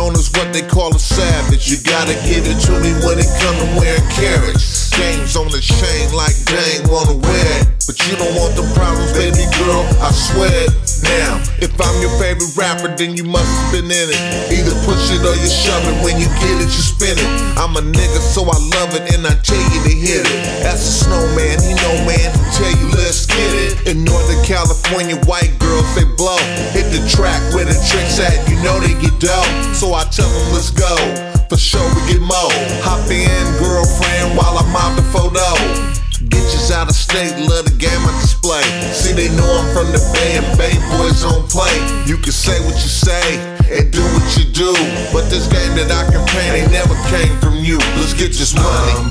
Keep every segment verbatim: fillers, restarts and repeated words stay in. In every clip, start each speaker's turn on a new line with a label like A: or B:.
A: known as what they call a savage. You gotta give it to me when it come to wearing carrots. Games on the chain like dang, wanna wear it, but you don't want the problems, baby girl, I swear it. Now, if I'm your favorite rapper, then you must have been in it. Either push it or you shove it. When you get it, you spin it. I'm a nigga, so I love it, and I tell you to hit it. That's a snowman, he know man, he tell you let's get it. In Northern California, white girls they blow. Hit the track where the tricks at, you know they get dope. So I tell them let's go, for sure we get more. Hop in, girlfriend, while I mop the photo. Bitches out of state, love the game I display. See, they know I'm from the Bay and Bay boys don't play. You can say what you say and do what you do, but this game that I can play, they never came from you. Let's get this money.
B: Um,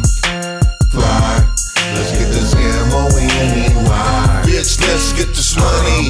B: fly, let's get this M O N E Y.
A: Bitch, let's get this money.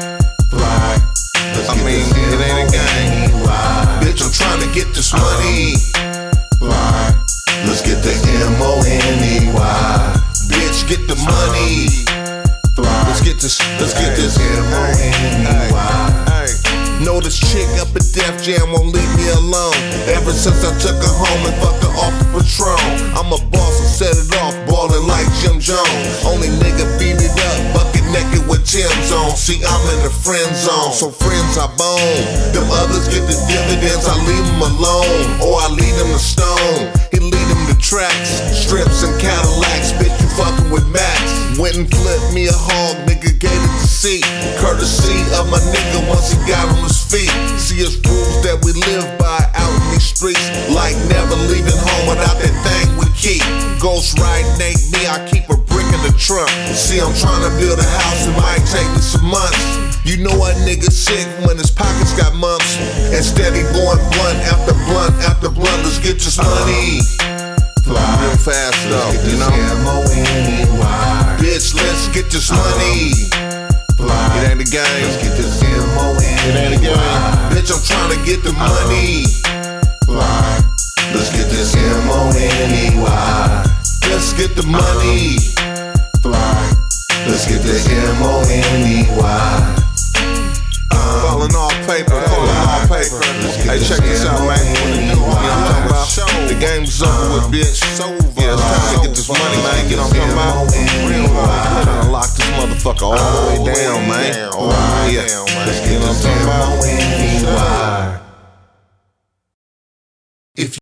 B: Fly, let's
A: I
B: get
A: mean,
B: this
A: it ain't a game. Bitch, I'm trying to get this money.
B: Fly, let's get the M O N E Y.
A: Bitch, get the money.
B: Fly,
A: Let's get this, let's get this.
B: M O N E Y.
A: Know this chick up at Def Jam won't leave me alone. Ever since I took her home and fucked her off the Patron. I'm a boss and set it off, ballin' like Jim Jones. Only nigga beat it up, bucket naked with Tim's on. See, I'm in the friend zone, so friends I bone. Them others get the dividends, I leave them alone. Or I lead them to stone, he lead them to tracks. Strips and Cadillacs, bitch, you fucking with Max. Went and flipped me a hog, nigga gave it to see. Courtesy of my nigga once he got on his feet. See, it's rules that we live by out in these streets. Like never leaving home without that thing we keep. Ghost riding ain't me, I keep a brick in the trunk. See, I'm trying to build a house, it might take me some months. You know a nigga sick when his pockets got mumps. Instead he going blunt after blunt after blunt. Let's get this money.
B: Fly,
A: real fast though, you know.
B: M O N E Y.
A: Bitch, let's get this money.
B: Fly,
A: It ain't a game.
B: let's get this M O N E Y.
A: It ain't a game. Bitch, I'm trying to get the money.
B: Fly, let's get this M O N E Y.
A: Let's get the money.
B: Fly, let's get the M O N E Y.
A: Falling off paper, falling off paper. Hey, check this out, man. You know what I'm talking about? The game's over with, bitch. Yeah, it's time to get this money, man. You know what I'm talking about? Real hard. Trying to lock this motherfucker all the way down, man. Yeah, you know what I'm talking about?
B: M O N E Y.
A: If